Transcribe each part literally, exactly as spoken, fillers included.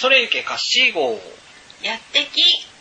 それゆけカッシー号やってき。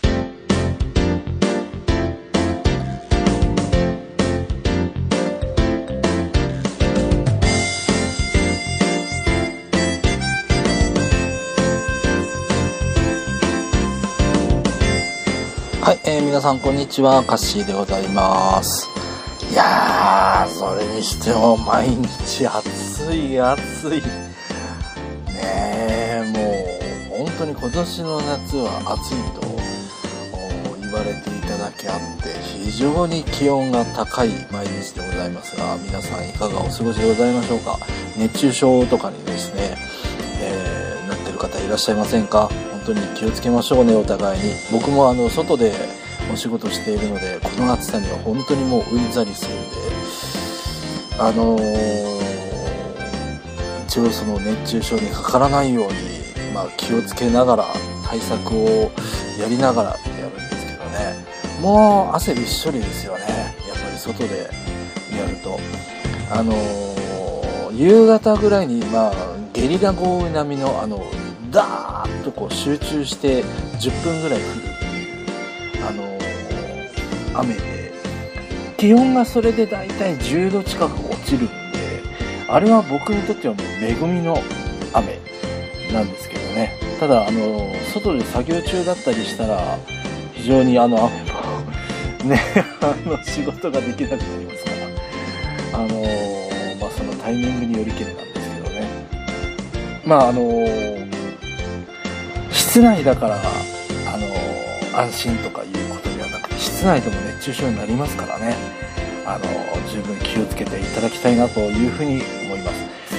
はい、えー、皆さんこんにちは、カッシーでございます。いやー、それにしても毎日暑い暑いねえ、もう本当に今年の夏は暑いと言われていただけあって非常に気温が高い毎日でございますが、皆さんいかがお過ごしでございましょうか。熱中症とかにですね、えー、なってる方いらっしゃいませんか。本当に気をつけましょうね、お互いに。僕もあの外でお仕事しているので、この暑さには本当にもううんざりするんで、あのー、一応その熱中症にかからないように、まあ、気をつけながら対策をやりながらってやるんですけどね、もう汗びっしょりですよね、やっぱり外でやると。あのー、夕方ぐらいに、まあ、ゲリラ豪雨並みのあのダーッとこう集中してじゅっぷんぐらい降るっていう、あのー、雨で、気温がそれでだいたいじゅうど近く落ちるんで、あれは僕にとってはもう恵みの雨なんですけどね。ただあのー、外で作業中だったりしたら非常にあの雨もねあの仕事ができなくなりますから、あのー、まあそのタイミングによりけりなんですけどね。まああのー室内だから、あのー、安心とかいうことではなくて、室内でも熱中症になりますからね、あのー、十分気をつけていただきたいなというふうに思います。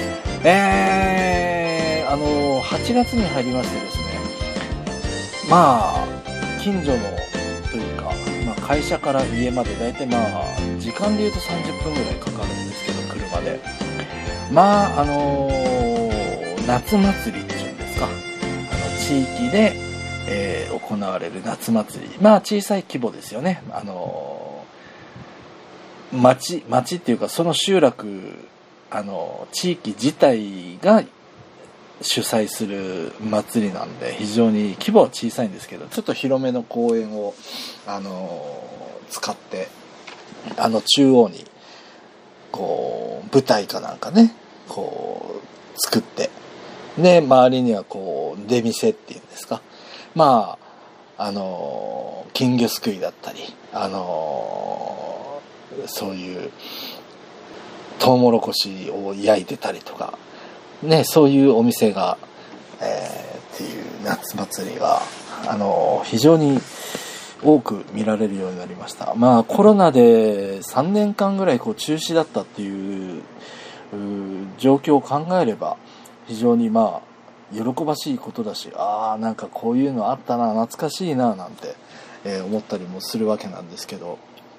えー、あのー、はちがつに入りましてですね、まあ近所のというか、まあ、会社から家までだいたいまあ時間でいうとさんじゅっぷんぐらいかかるんですけど、車で、まああのー、夏祭りっていうんですか、地域で、えー、行われる夏祭り、まあ小さい規模ですよね。あのー、町町っていうか、その集落、あのー、地域自体が主催する祭りなんで、非常に規模は小さいんですけど、ちょっと広めの公園を、あのー、使って、あの中央にこう舞台かなんかね、こう作って。で、周りにはこう出店っていうんですか、まああの金魚すくいだったり、あのそういうトウモロコシを焼いてたりとかね、そういうお店が、えー、っていう夏祭りがあの非常に多く見られるようになりました。まあコロナでさんねんかんぐらいこう中止だったっていう、う状況を考えれば非常にまあ喜ばしいことだし、ああなんかこういうのあったな、懐かしいななんて、えー、思ったりもするわけなんですけど、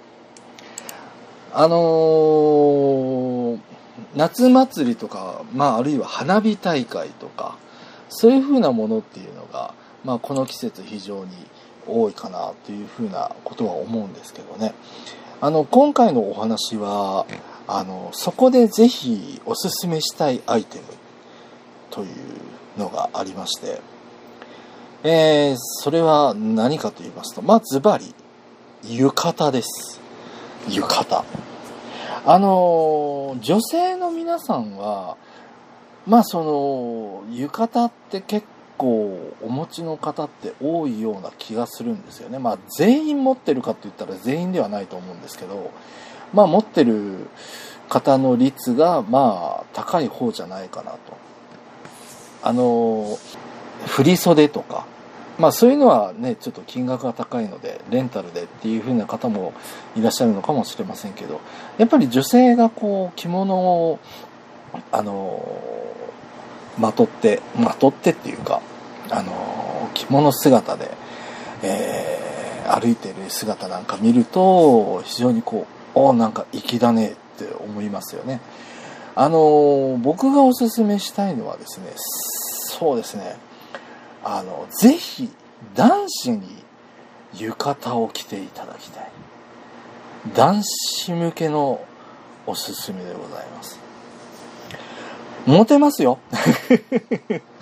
あのー、夏祭りとか、まああるいは花火大会とか、そういう風なものっていうのが、まあこの季節非常に多いかなという風なことは思うんですけどね。あの今回のお話は、あのそこでぜひおすすめしたいアイテムというのがありまして、えー、それは何かと言いますと、まあズバリ浴衣です。浴衣、あの女性の皆さんはまあその浴衣って結構お持ちの方って多いような気がするんですよね。まあ全員持ってるかって言ったら全員ではないと思うんですけど、まあ持ってる方の率がまあ高い方じゃないかなと。あの振袖とか、まあそういうのはねちょっと金額が高いのでレンタルでっていう風な方もいらっしゃるのかもしれませんけど、やっぱり女性がこう着物をあのまとってまとってっていうか、あの着物姿で、えー、歩いてる姿なんか見ると非常にこう、おなんか粋だねって思いますよね。あの僕がおすすめしたいのはですね、そうですね、あのぜひ男子に浴衣を着ていただきたい。男子向けのおすすめでございます。モテますよ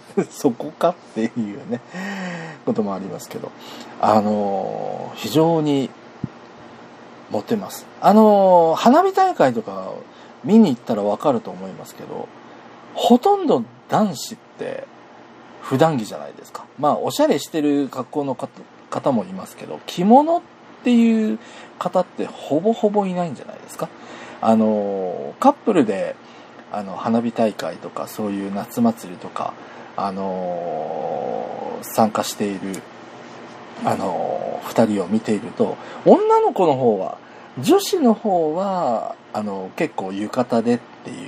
そこかっていうね、こともありますけど、あのー、非常にモテます。あのー、花火大会とか見に行ったらわかると思いますけど、ほとんど男子って普段着じゃないですか。まあ、おしゃれしてる格好の方もいますけど、着物っていう方ってほぼほぼいないんじゃないですか。あのー、カップルで、あの、花火大会とか、そういう夏祭りとか、あのー、参加している、あのー、二人を見ていると、女の子の方は、女子の方は、あの、結構浴衣でっていう、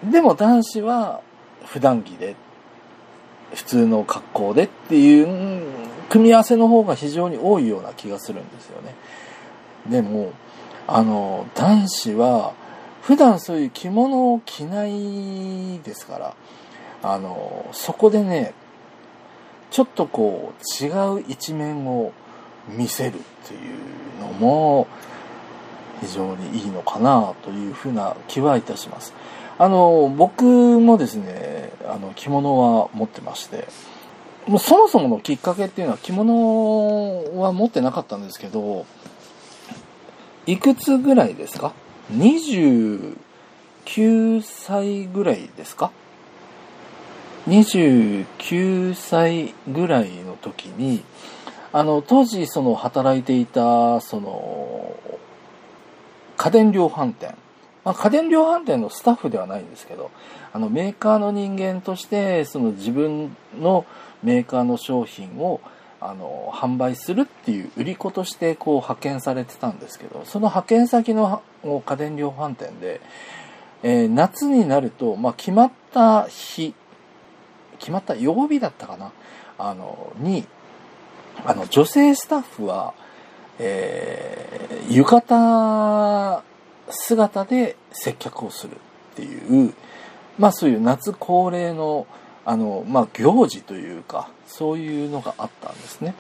でも男子は普段着で、普通の格好でっていう組み合わせの方が非常に多いような気がするんですよね。でも、あの、男子は、普段そういう着物を着ないですから、あの、そこでね、ちょっとこう、違う一面を見せるっていうのも、非常にいいのかなというふうな気はいたします。あの、僕もですね、あの、着物は持ってまして、もうそもそものきっかけっていうのは着物は持ってなかったんですけど、いくつぐらいですか？にじゅうきゅうさいぐらいですか？にじゅうきゅうさいぐらいの時に、あの、当時その働いていた、その、家電量販店。まあ、家電量販店のスタッフではないんですけど、あの、メーカーの人間として、その自分のメーカーの商品を、あの、販売するっていう売り子として、こう、派遣されてたんですけど、その派遣先の家電量販店で、えー、夏になると、まあ、決まった日、決まった曜日だったかな、あの、に、あの、女性スタッフは、えー、浴衣姿で接客をするっていう、まあそういう夏恒例の、あの、まあ行事というか、そういうのがあったんですね。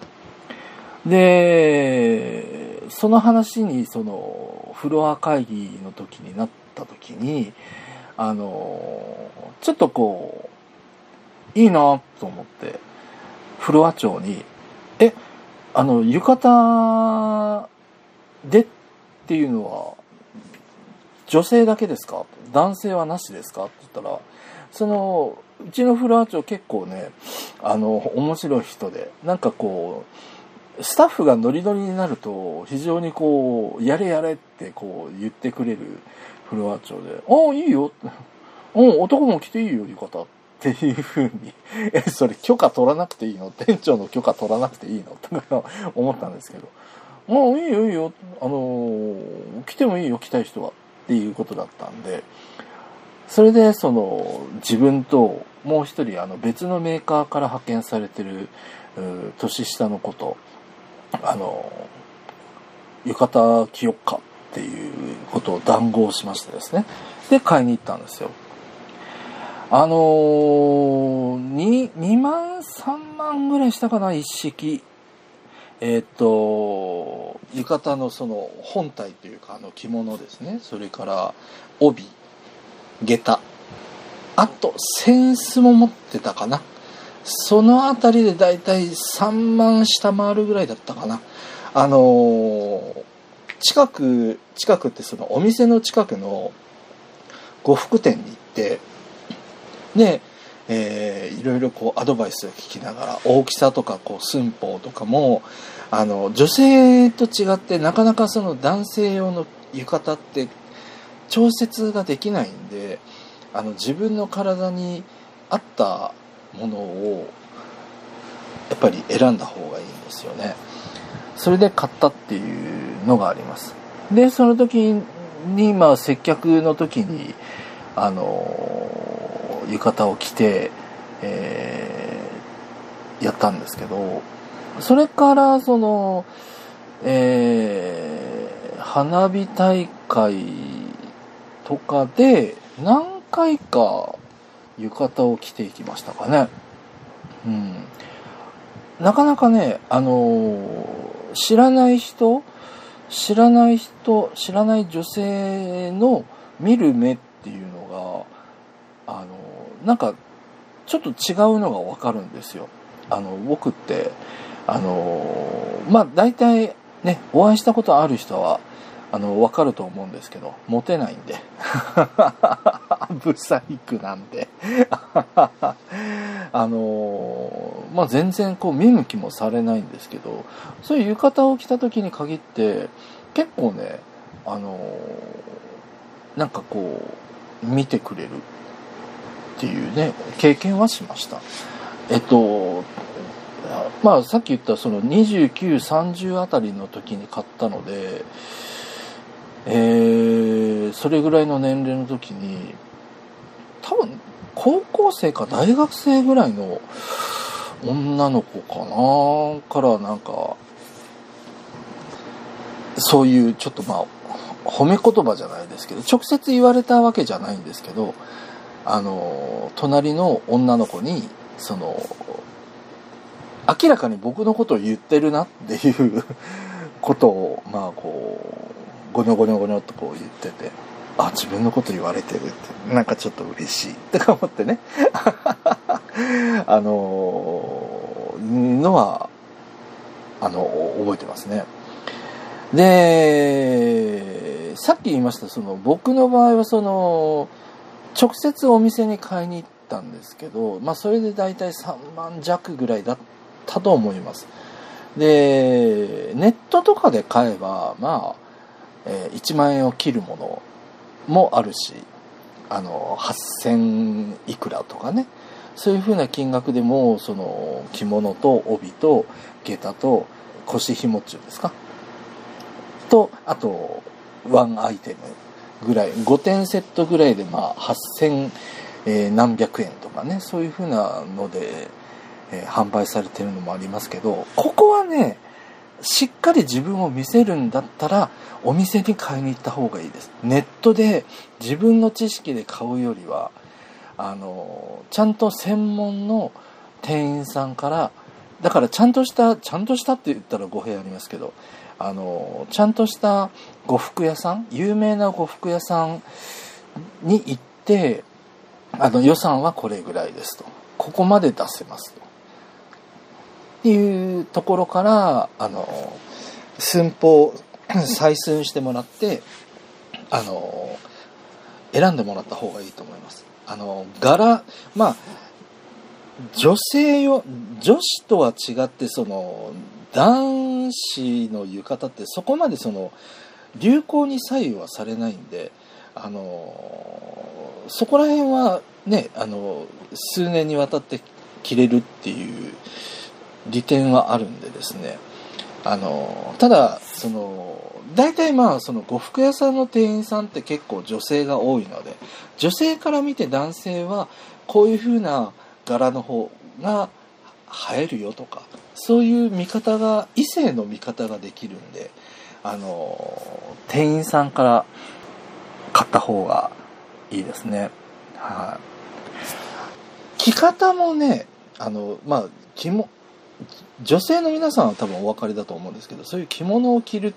で、その話に、その、フロア会議の時になった時に、あの、ちょっとこう、いいなと思って、フロア長に、え、あの、浴衣でっていうのは、女性だけですか？男性はなしですか？って言ったら、その、うちのフロア長結構ね、あの、面白い人で、なんかこう、スタッフがノリノリになると、非常にこう、やれやれってこう言ってくれるフロア長で、ああ、いいよ。うん、男も着ていいよ、浴衣。っていう風に、え、それ許可取らなくていいの？店長の許可取らなくていいの？とか思ったんですけど、もういいよいいよ、あの、来てもいいよ、来たい人は。っていうことだったんで、それでその、自分ともう一人あの別のメーカーから派遣されてる、年下の子と、あの、浴衣着よっかっていうことを談合しましてですね。で、買いに行ったんですよ。あのー、に、にまん、さんまんぐらいしたかな、一式。えっと、浴衣のその本体というか、あの着物ですね。それから、帯、下駄。あと、扇子も持ってたかな。そのあたりでだいたいさんまん下回るぐらいだったかな。あのー、近く、近くってそのお店の近くの呉服店に行って、で、えー、いろいろこうアドバイスを聞きながら、大きさとかこう寸法とかも、あの、女性と違ってなかなかその男性用の浴衣って調節ができないんで、あの、自分の体に合ったものをやっぱり選んだ方がいいんですよね。それで買ったっていうのがあります。で、その時に、まあ接客の時に、あの、浴衣を着て、えー、やったんですけど、それからその、えー、花火大会とかで何回か浴衣を着ていきましたかね。うん。なかなかね、あの、知らない人、知らない人、知らない女性の見る目っていうのが、あの、なんかちょっと違うのがわかるんですよ。あの、僕って、あの、まあ、大体ね、お会いしたことある人は、あの、わかると思うんですけど、モテないんで。ブサイクなんで。あの、まあ、全然こう見向きもされないんですけど、そういう浴衣を着た時に限って、結構ね、あの、なんかこう、見てくれるっていうね、経験はしました。えっと、まあ、さっき言ったそのにじゅうきゅう、さんじゅうあたりの時に買ったので、えー、それぐらいの年齢の時に、多分、高校生か大学生ぐらいの女の子かなからなんか、そういうちょっとまあ、褒め言葉じゃないですけど、直接言われたわけじゃないんですけど、あの、隣の女の子に、その、明らかに僕のことを言ってるなっていうことを、まあこう、ゴニョゴニョゴニョっとこう言ってて、あ、自分のこと言われてるって、なんかちょっと嬉しいって思ってね。あの、のは、あの、覚えてますね。で、さっき言いました、その、僕の場合はその、直接お店に買いに行ったんですけど、まあそれでだいたいさんまん弱ぐらいだったと思います。で、ネットとかで買えば、まあ、えー、いちまん円を切るものもあるし、あの、はっせんいくらとかね、そういう風な金額でも、その、着物と帯と下駄と腰紐っていうんですかと、あと、ワンアイテムぐらい、ごてんセットぐらいで、まあ、はっせんなんびゃくえんとかね、そういう風なので、えー、販売されてるのもありますけど、ここはね、しっかり自分を見せるんだったら、お店に買いに行った方がいいです。ネットで自分の知識で買うよりは、あの、ちゃんと専門の店員さんから、だからちゃんとした、ちゃんとしたって言ったら語弊ありますけど、あの、ちゃんとした呉服屋さん、有名な呉服屋さんに行って、あの、予算はこれぐらいですと。ここまで出せますと。っていうところから、あの、寸法、採寸してもらって、あの、選んでもらった方がいいと思います。あの、柄、まあ、女性よ、女子とは違って、その、男子の浴衣ってそこまでその、流行に左右はされないんで、あの、そこら辺はね、あの、数年にわたって着れるっていう利点はあるんでですね、あの、ただ、その、大体まあ、その呉服屋さんの店員さんって結構女性が多いので、女性から見て男性はこういう風な柄の方が映えるよとか、そういう見方が、異性の見方ができるんで、あの、店員さんから買った方がいいですね。はい。着方もね、あの、まあ、着も、女性の皆さんは多分お分かりだと思うんですけど、そういう着物を着るって、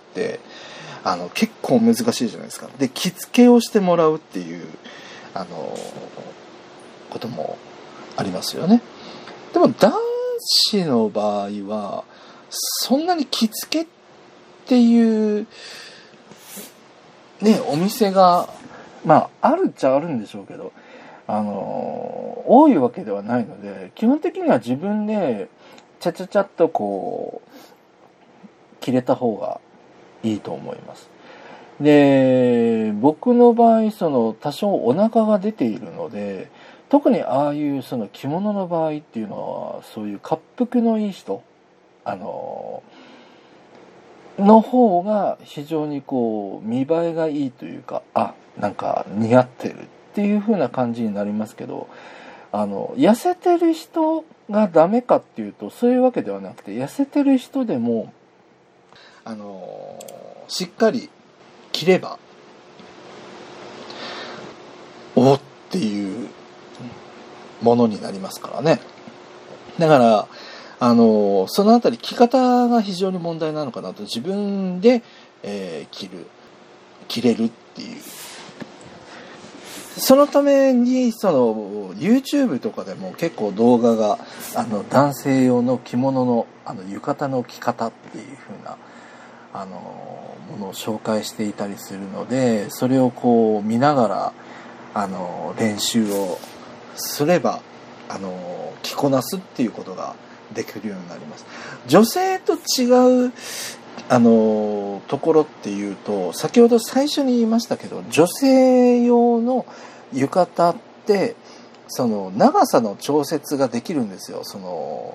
あの、結構難しいじゃないですか。で、着付けをしてもらうっていう、あの、こともありますよね。でも男子の場合は、そんなに着付けっていう、ね、お店が、まあ、あるっちゃあるんでしょうけど、あの、多いわけではないので、基本的には自分で、ちゃちゃちゃっとこう、着れた方がいいと思います。で、僕の場合、その、多少お腹が出ているので、特にああいうその着物の場合っていうのは、そういう恰幅のいい人、あの、の方が非常にこう、見栄えがいいというか、あ、なんか似合ってるっていう風な感じになりますけど、あの、痩せてる人がダメかっていうと、そういうわけではなくて、痩せてる人でも、あの、しっかり着れば、おっていうものになりますからね。だから、あの、そのあたり着方が非常に問題なのかなと、自分で、えー、着る、着れるっていうそのためにその YouTube とかでも結構動画があの男性用の着物のあの浴衣の着方っていう風なあのものを紹介していたりするので、それをこう見ながらあの練習をすればあの着こなすっていうことができるようになります。女性と違うあのところっていうと、先ほど最初に言いましたけど、女性用の浴衣ってその長さの調節ができるんですよ。その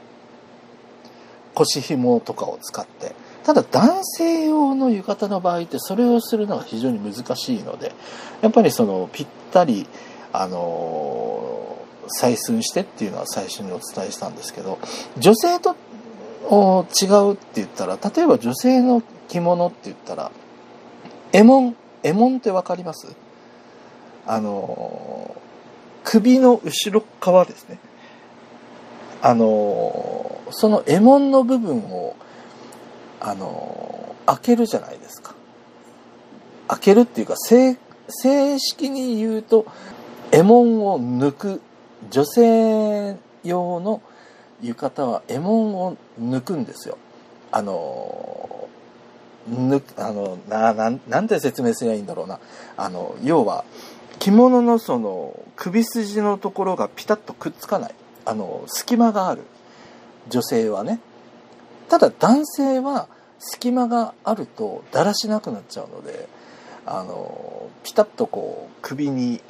腰紐とかを使って。ただ男性用の浴衣の場合ってそれをするのが非常に難しいので、やっぱりそのぴったりあの採寸してっていうのは最初にお伝えしたんですけど、女性と違うって言ったら、例えば女性の着物って言ったら衣紋、衣紋ってわかります？あの首の後ろ側ですね。あのその衣紋の部分をあの開けるじゃないですか。開けるっていうか、正正式に言うと衣紋を抜く。女性用の浴衣は衣紋を抜くんですよ。あの抜あのなななんて説明すればいいんだろうな。あの要は着物のその首筋のところがピタッとくっつかない、あの隙間がある。女性はね。ただ男性は隙間があるとだらしなくなっちゃうので、あのピタッとこう首に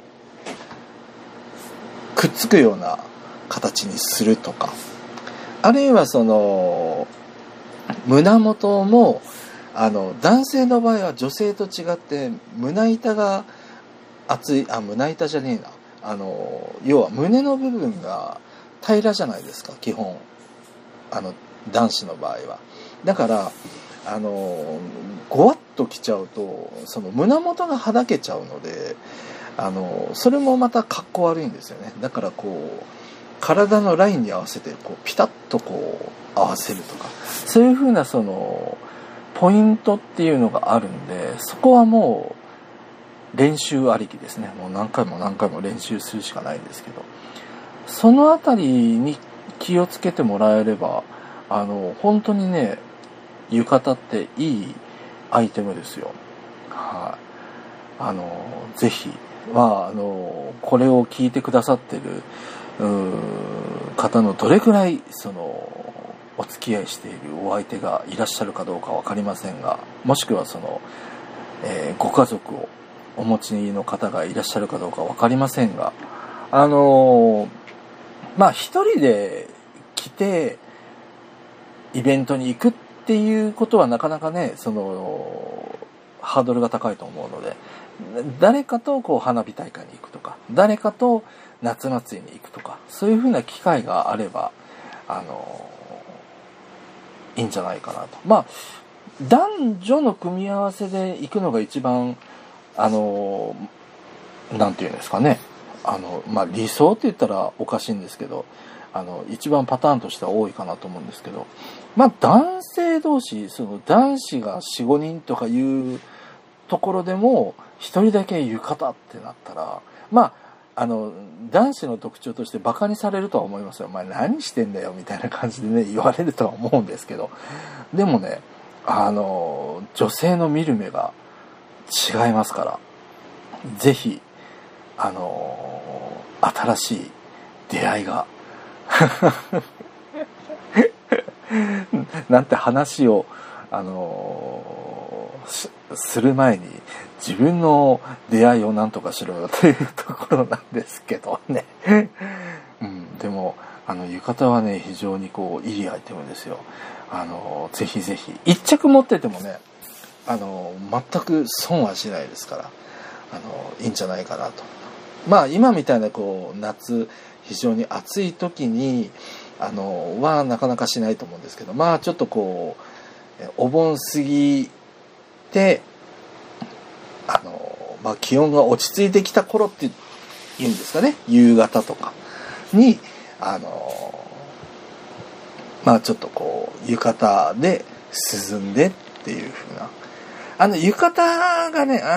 くっつくような形にするとか、あるいはその胸元もあの男性の場合は女性と違って胸板が厚い、あ胸板じゃねえな、あの要は胸の部分が平らじゃないですか、基本あの男子の場合は。だからあのごわっときちゃうとその胸元がはだけちゃうので、あのそれもまたかっこ悪いんですよね。だからこう体のラインに合わせてこうピタッとこう合わせるとか、そういう風なそのポイントっていうのがあるんで、そこはもう練習ありきですね。もう何回も何回も練習するしかないんですけど、そのあたりに気をつけてもらえれば、あの本当にね、浴衣っていいアイテムですよ。はい、あのぜひ、まああのこれを聞いてくださってる方のどれくらいそのお付き合いしているお相手がいらっしゃるかどうかわかりませんが、もしくはその、えー、ご家族をお持ちの方がいらっしゃるかどうかわかりませんが、あのまあ一人で来てイベントに行くっていうことはなかなかね、そのハードルが高いと思うので、誰かとこう花火大会に行くとか、誰かと夏祭りに行くとか、そういう風な機会があればあのいいんじゃないかなと。まあ男女の組み合わせで行くのが一番あのなんていうんですかね、あのまあ理想って言ったらおかしいんですけど、あの一番パターンとしては多いかなと思うんですけど、まあ男性同士、その男子が よん、ごにんとかいうところでも一人だけ浴衣ってなったら、まああの男子の特徴としてバカにされるとは思いますよ。お前何してんだよみたいな感じでね言われるとは思うんですけど、でもね、あの女性の見る目が違いますから、ぜひあの新しい出会いがなんて話をあのする前に自分の出会いをなんとかしろよというところなんですけどね、うん、でもあの浴衣はね非常にこういいアイテムですよ。あのぜひぜひ一着持っててもね、あの全く損はしないですから、あのいいんじゃないかなと。まあ今みたいなこう夏非常に暑い時にあのはなかなかしないと思うんですけど、まあちょっとこうお盆過ぎてあの、まあ、気温が落ち着いてきた頃っていうんですかね、夕方とかにあのまあちょっとこう浴衣で涼んでっていう風な、あの浴衣がね、あ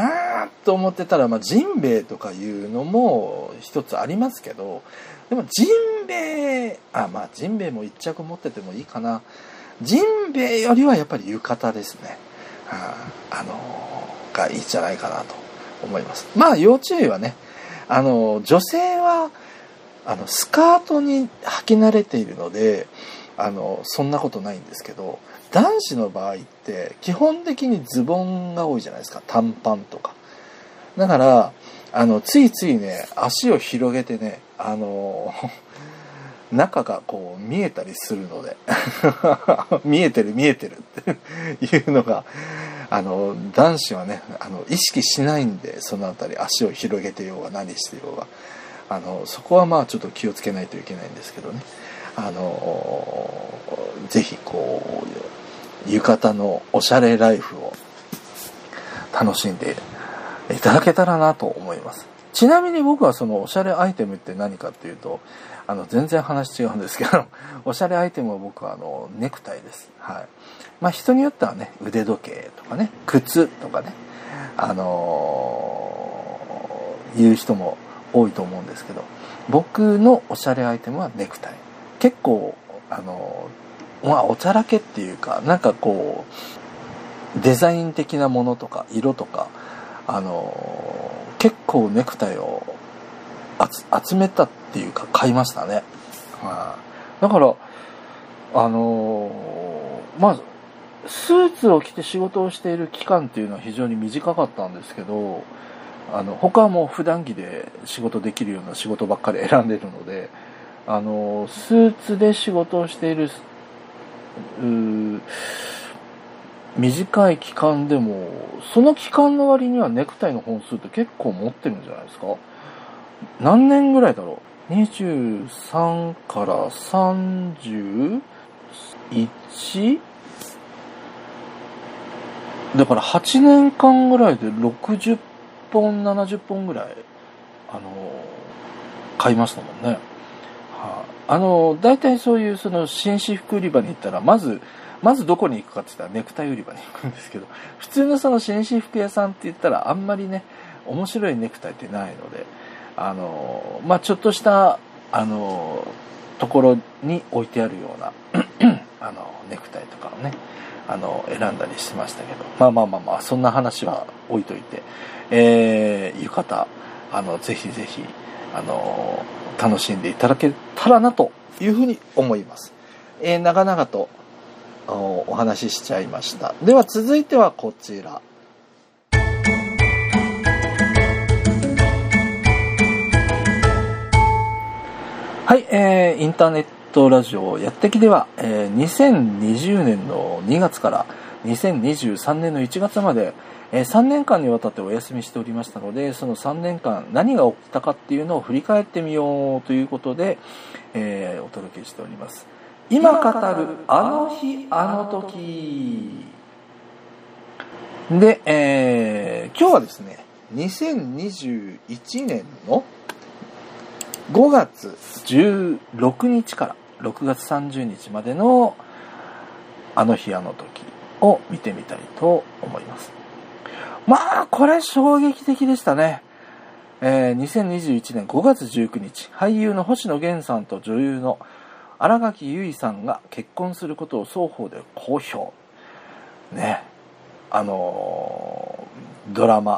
なと思ってたら、まあ、ジンベエとかいうのも一つありますけど、でもジンベエ、あ、まあジンベエも一着持っててもいいかな。ジンベエよりはやっぱり浴衣ですね。はあ、あのー、がいいんじゃないかなと思います。まあ要注意はね、あのー、女性はあのスカートに履き慣れているので、あのそんなことないんですけど、男子の場合って基本的にズボンが多いじゃないですか。短パンとか。だからあのついついね、足を広げてね、あの中がこう見えたりするので見えてる見えてるっていうのが、あの男子はね、あの意識しないんで、そのあたり足を広げてようが何してようが、あのそこはまあちょっと気をつけないといけないんですけどね。あのぜひこう浴衣のおしゃれライフを楽しんでいただけたらなと思います。ちなみに僕はそのおしゃれアイテムって何かっていうと、あの全然話違うんですけど、おしゃれアイテムは僕はあのネクタイです。はい。まあ人によってはね、腕時計とかね、靴とかね、あのー、いう人も多いと思うんですけど、僕のおしゃれアイテムはネクタイ。結構あのー、まあおちゃらけっていうか、なんかこうデザイン的なものとか色とか、あのー、結構ネクタイを集めたっていうか買いましたね。はあ、だからあのー、まあスーツを着て仕事をしている期間っていうのは非常に短かったんですけど、あの他はもう普段着で仕事できるような仕事ばっかり選んでるので、あのスーツで仕事をしている短い期間でも、その期間の割にはネクタイの本数って結構持ってるんじゃないですか。何年ぐらいだろう。にじゅうさんからさんじゅういち？ だからはちねんかんぐらいでろくじゅっぽんななじゅっぽんぐらいあの買いましたもんね。はあ、あの大体そういうその紳士服売り場に行ったら、まずまずどこに行くかって言ったらネクタイ売り場に行くんですけど、普通のその紳士服屋さんって言ったらあんまりね、面白いネクタイってないので、あのまあちょっとしたあのところに置いてあるようなあのネクタイとかをね、あの選んだりしましたけど、まあまあまあまあそんな話は置いといて、えー、浴衣あのぜひぜひあの楽しんでいただけたらなというふうに思います。えー、長々とお話ししちゃいました。では続いてはこちら。はい、えー、インターネットラジオやってきでは、えー、にせんにじゅうねんのにがつからにせんにじゅうさんねんのいちがつまで、えー、さんねんかんにわたってお休みしておりましたので、そのさんねんかん何が起きたかっていうのを振り返ってみようということで、えー、お届けしております。今語るあの日あの時で、えー、今日はですね、にせんにじゅういちねんのごがつじゅうろくにちからろくがつさんじゅうにちまでのあの日あの時を見てみたいと思います。まあこれ衝撃的でしたね。えー、にせんにじゅういちねんごがつじゅうくにち、俳優の星野源さんと女優の新垣結衣さんが結婚することを双方で公表ね。あのー、ドラマ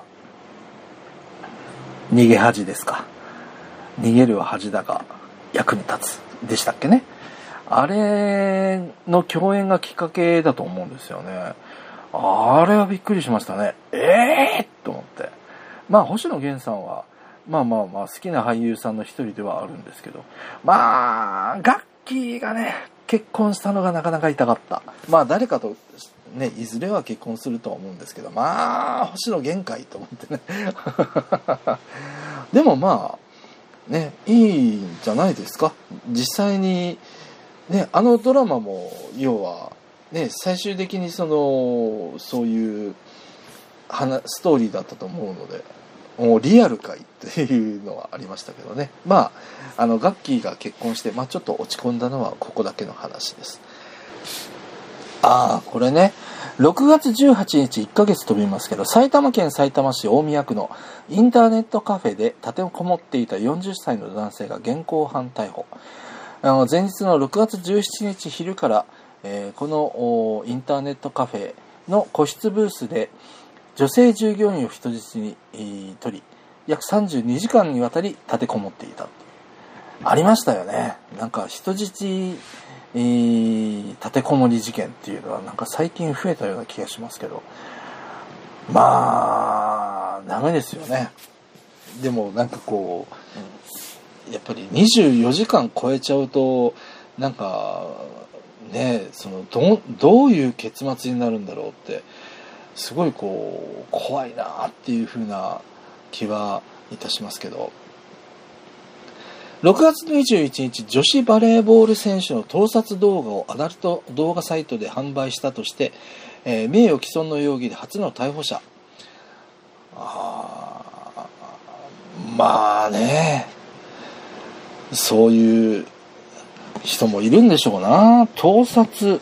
逃げ恥ですか、逃げるは恥だが役に立つでしたっけね。あれの共演がきっかけだと思うんですよね。あれはびっくりしましたね。ええー、と思って。まあ星野源さんはまあまあまあ好きな俳優さんの一人ではあるんですけど、まあガッキーがね結婚したのがなかなか痛かった。まあ誰かとねいずれは結婚するとは思うんですけど、まあ星野源かいと思ってねでもまあねいいんじゃないですか。実際にねあのドラマも要はね最終的にそのそういうストーリーだったと思うので、もうリアルかいっていうのはありましたけどね。まああのガッキーが結婚して、まあ、ちょっと落ち込んだのはここだけの話です。ああこれね、 ろくがつじゅうはちにちいっかげつ飛びますけど、埼玉県さいたま市大宮区のインターネットカフェで立てこもっていたよんじゅっさいの男性が現行犯逮捕。あの前日のろくがつじゅうしちにち昼から、えー、このインターネットカフェの個室ブースで女性従業員を人質に、えー、取り、約さんじゅうにじかんにわたり立てこもっていた。ありましたよね。なんか人質、えー、立てこもり事件っていうのはなんか最近増えたような気がしますけど、まあダメですよね。でもなんかこうやっぱりにじゅうよじかん超えちゃうとなんかね、その ど, どういう結末になるんだろうってすごいこう怖いなっていう風な気はいたしますけど、ろくがつにじゅういちにち女子バレーボール選手の盗撮動画をアダルト動画サイトで販売したとして、えー、名誉毀損の容疑で初の逮捕者。あまあね、そういう人もいるんでしょうな。盗撮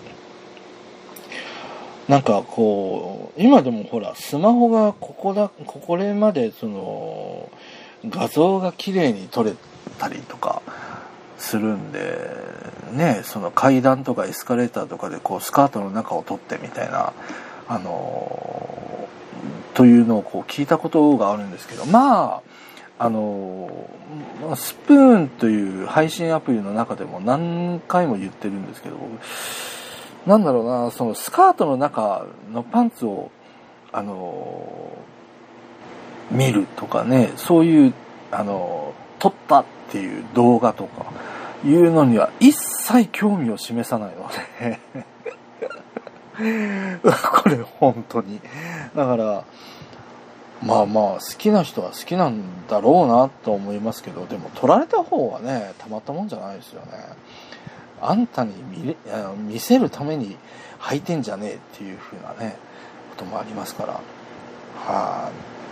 なんかこう今でもほらスマホがここだこれまでその画像が綺麗に撮れたりとかするんでね、その階段とかエスカレーターとかでこうスカートの中を撮ってみたいなあのというのをこう聞いたことがあるんですけど、まああのスプーンという配信アプリの中でも何回も言ってるんですけど、なんだろうな、そのスカートの中のパンツをあの見るとかね、そういうあの撮ったっていう動画とかいうのには一切興味を示さないのでこれ本当にだからまあまあ好きな人は好きなんだろうなと思いますけど、でも撮られた方はねたまったもんじゃないですよね。あんたに 見, 見せるために履いてんじゃねえっていう風なねこともありますから、は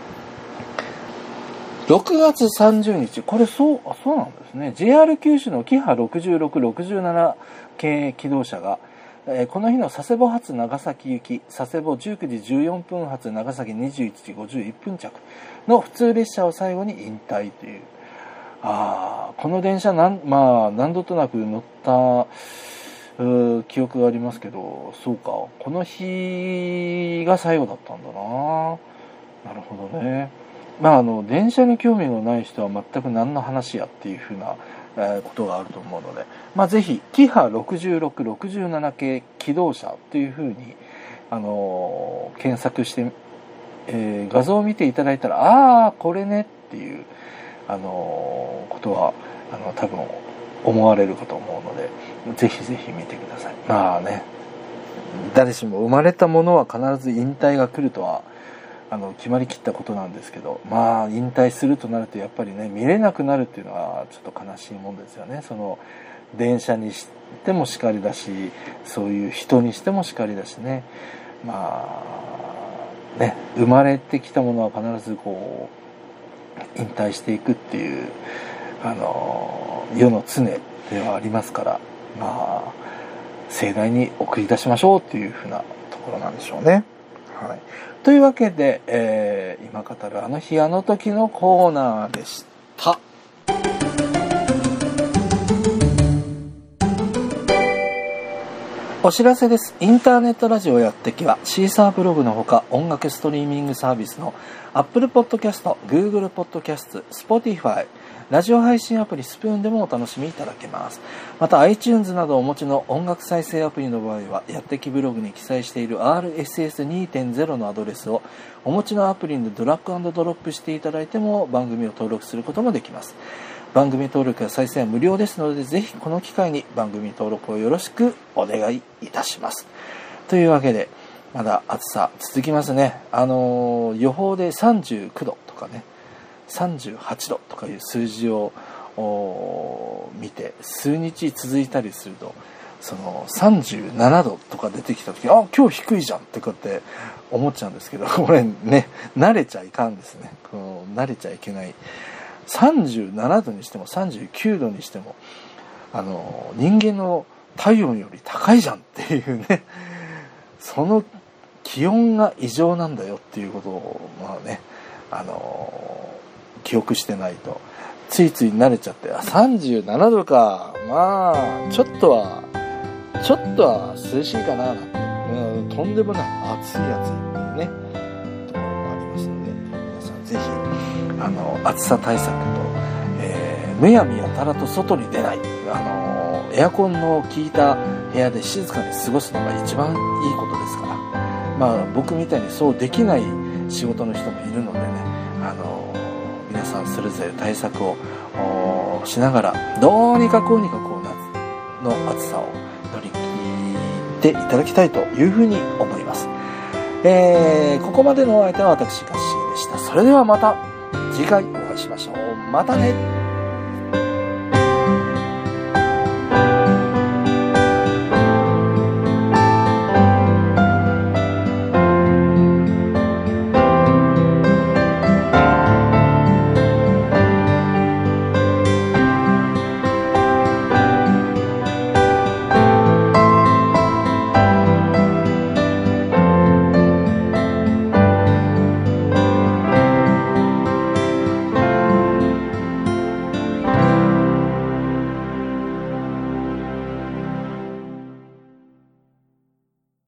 ろくがつさんじゅうにちこれそうあそうなんですね。 ジェイアール 九州のキハろくじゅうろく、ろくじゅうなな系気動車が、えー、この日の佐世保発長崎行き佐世保じゅうくじじゅうよんぷん発長崎にじゅういちじごじゅういっぷん着の普通列車を最後に引退という。あこの電車なん、まあ、何度となく乗った記憶がありますけど、そうかこの日が最後だったんだな。なるほどね。まああの電車に興味のない人は全く何の話やっていうふうな、えー、ことがあると思うので、まあ、ぜひキハろくじゅうろく、ろくじゅうなな系気動車というふうに、あのー、検索して、えー、画像を見ていただいたらああこれねっていうあのことはあの多分思われるかと思うので、ぜひぜひ見てください。まあね、誰しも生まれたものは必ず引退が来るとはあの決まりきったことなんですけど、まあ引退するとなるとやっぱりね見れなくなるっていうのはちょっと悲しいもんですよね。その電車にしてもしかりだし、そういう人にしてもしかりだしね、まあね生まれてきたものは必ずこう引退していくっていうあの世の常ではありますから、まあ盛大に送り出しましょうっていうふうなところなんでしょうね。はい、というわけで、えー、今語るあの日あの時のコーナーでした。お知らせです。インターネットラジオやってきはシーサーブログのほか音楽ストリーミングサービスの Apple Podcast、Google Podcast、Spotify、ラジオ配信アプリスプーンでもお楽しみいただけます。また iTunes などお持ちの音楽再生アプリの場合はやってきブログに記載している アールエスエスにてんゼロ のアドレスをお持ちのアプリにドラッグ&ドロップしていただいても番組を登録することもできます。番組登録や再生は無料ですので、ぜひこの機会に番組登録をよろしくお願いいたします。というわけで、まだ暑さ続きますね。あのー、予報でさんじゅうきゅうどとかね、さんじゅうはちどとかいう数字を見て、数日続いたりすると、そのさんじゅうななどとか出てきた時、あ、今日低いじゃんってこうやって思っちゃうんですけど、これね、慣れちゃいかんですね。この慣れちゃいけない。さんじゅうななどにしてもさんじゅうきゅうどにしてもあの人間の体温より高いじゃんっていうね、その気温が異常なんだよっていうことを、まあね、あのー、記憶してないと、ついつい慣れちゃって、あ、さんじゅうななどか、まあ、ちょっとは、ちょっとは涼しいかな、なんて、うん、とんでもない、暑い暑いっていうね、ところがありますので、皆さんぜひ、あの、暑さ対策と、えー、むやみやたらと外に出ない、あのー、エアコンの効いた部屋で静かに過ごすのが一番いいことですから、まあ、僕みたいにそうできない仕事の人もいるのでね、あのー、皆さんそれぞれ対策をしながら、どうにかこうにかこう夏の暑さを乗り切っていただきたいというふうに思います。えー、ここまでのお相手は私、カッシーでした。それではまた次回お会いしましょう。またね。